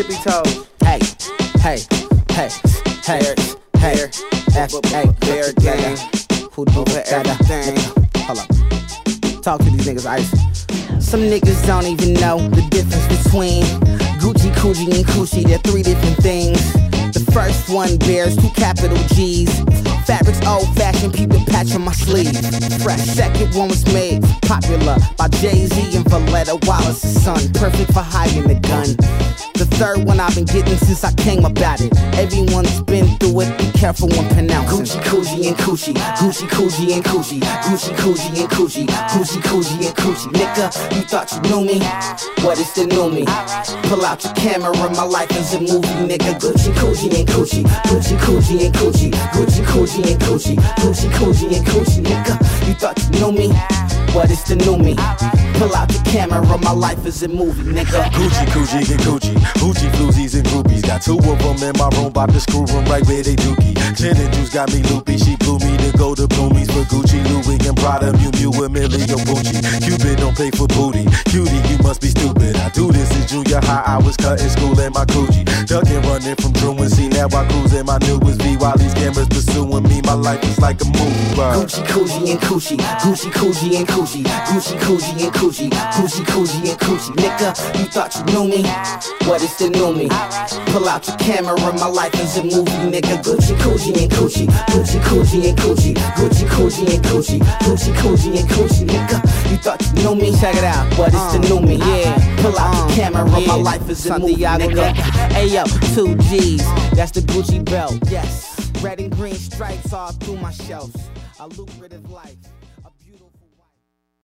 tippy toes. Hey, hey, hey, hey, hey, F-A, Bear gang. who do Over everything. Hold up. Talk to these niggas, Ice. Some niggas don't even know the difference between Gucci, Coogi, and Coochie. They're three different things. The first one bears two capital G's. Fabric's old-fashioned, peep the patch on my sleeve. Fresh. Second one was made popular by Jay-Z and Valletta Wallace's son. Perfect for hiding the gun. The third one I've been getting since I came about it. Everyone's been through it, be careful when pronouncing. Gucci, Coogi, and Coochie. Gucci, Coogi, and Coochie. Gucci, Coogi, and Coochie. Gucci, Coogi, and Coochie. Nigga, you thought you knew me? What is the new me? Pull out your camera, my life is a movie, nigga. Gucci, Coogi, and Coochie. Gucci, Coogi, and Coochie. Gucci, Coogi, and Coochie. Gucci, Coogi, and Coochie. Nigga, you thought you knew me? What is the new me? Pull out your camera, my life is a movie, nigga. Gucci, Coogi, and Coochie. Hoochie, floozies, and groupies. Got two of them in my room, bout to screw them right where they dookie. Gin and juice got me loopy. She blew me to go to Bloomies for Gucci, Louis, and Prada, Miu Miu, Emilio Pucci. Cupid don't pay for booty. Cutie, you must be stupid. I do this in junior high. I was cutting school in my Coogi. Ducking, running from truancy. Now I cruise in my newest V while these cameras pursuing me. My life is like a movie. Gucci, Coogi, and Coochie. Gucci, Coogi, and Coochie. Gucci, Coogi, and Coochie. Gucci, Coogi, and Coochie. Nigga, you thought you knew me? What is the new me? Pull out your camera, my life is a movie, nigga. Gucci, Coogi, and Coochie. Gucci, Coogi, and Coochie. Gucci, Coogi, and Coochie. Gucci, Coogi, and Coochie. Nigga, you thought you knew me? Check it out. What is the new me? Yeah. Pull out your camera, my life is a movie, nigga. Ayo, 2 G's. That's the Gucci belt. Yes. Red and green stripes all through my shelves. A lucrative life.